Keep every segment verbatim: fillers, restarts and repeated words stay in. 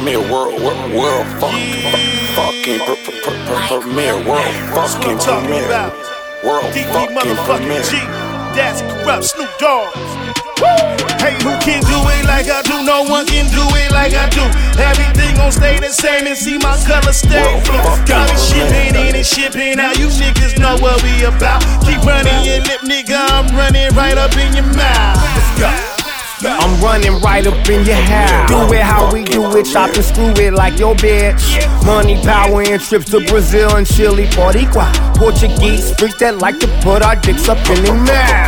Premiere world, world, world, fuck, fucking premiere world, fucking premiere world, fucking premiere. G, that's corrupt Snoop Dogg. Hey, who can do it like I do? No one can do it like I do. Everything gon' stay the same and see my color stay blue. Got me shipping in and shipping out. You niggas know what we about. Keep running your lip, nigga. I'm running right up in your mouth. Let's go. I'm running right up in your house. Do it how we do it, chop and screw it like your bitch. Money, power, and trips to Brazil and Chile. Boricua, Portuguese, freaks that like to put our dicks up in their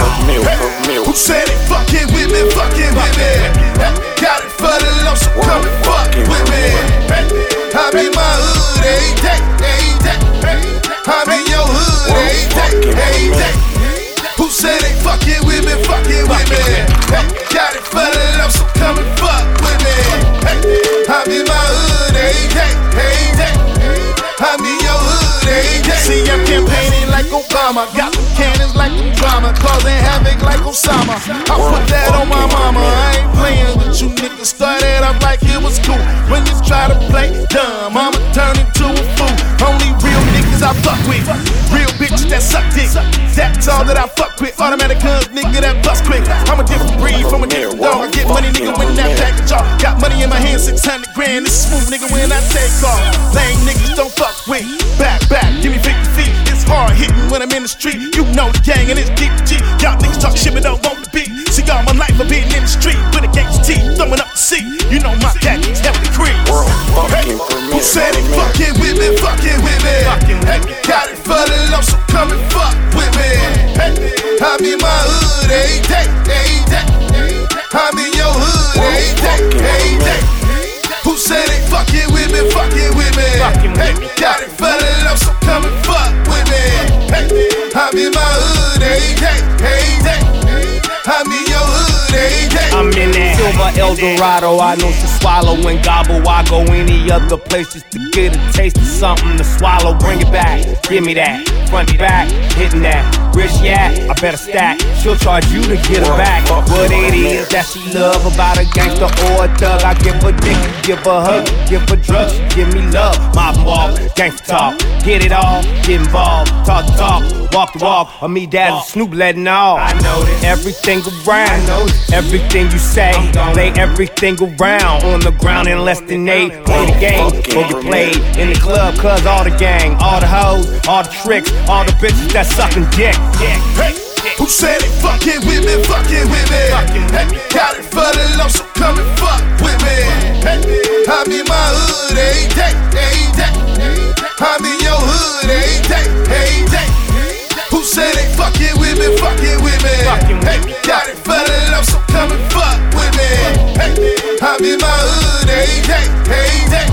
mouth. Who said it? Fucking with me, fucking with me. Got it for the low, so come and fuck with me. I'm in my hood every day, every day. I'm in your hood every day, every day. Who said they fucking with me, fucking with me? Got it for the love, so come and fuck with me. I'm in my hood every day, every day. I'm in your hood every day. See, I'm campaigning like Obama, got them cannons like them drama, causing havoc like Osama. I put that on my mama. I ain't playing with you niggas. Started up like it was cool. When you try to play dumb, I'ma turn into a fool. Only real niggas I fuck with, real bitches that suck dick. That's all that I fuck with. Automatic guns, nigga, that bust quick. I'm a different breed from a different dog. I get money, nigga, when that package off. Got money in my hand, six hundred grand. This is smooth, nigga, when I take off. Lame niggas don't fuck with. Back, back, give me fifty feet. It's hard hitting when I'm in the street. You know the gang and it's deep G. Y'all niggas talk shit but don't want the beat. See, all my life I've been in the street with a gangster T, throwing up the seat. You know my khakis heavily creased. Hey, who said it? Fucking with me, fucking with me. Hey, got it for the low, so come and fuck with me. Hey, I'm in my hood every day, every day. I'm in your hood every day, every day. Who said it? Fucking with me, fucking with me. Hey, got it for the low, so come and fuck with me. Hey, I'm in my hood every day, every day. I'm in your hood every day. I'm in that silver El Dorado. I know to swallow and gobble. I go any other place just to get a taste of something to swallow. Bring it back, give me that. Front to back, hitting that. Where she at? I better stack. She'll charge you to get her back. What it is that she love about a gangster or a thug? I give her dick, give her hug, give her drugs, give me love. Mob and walk, gangster talk. Get it all, get involved. Talk the talk, walk the walk. Or me, dad, and Snoop letting off. I know this. Everything around, everything you say, lay everything around on the ground in less than eight. Play the game, or get played in the club, cause all the gang, all the hoes, all the tricks, all the bitches that sucking dick. Hey, who said it? Fucking with me, fucking with me. Hey, got it for the low, so come and fuck with me. Hey, I'm in my hood every day, every day. I'm in your hood every day, every day. Who said they fucking with me, fucking with me? Hey, got it for the love, so come and fuck with me. Hey, I'm in my hood every day, every day.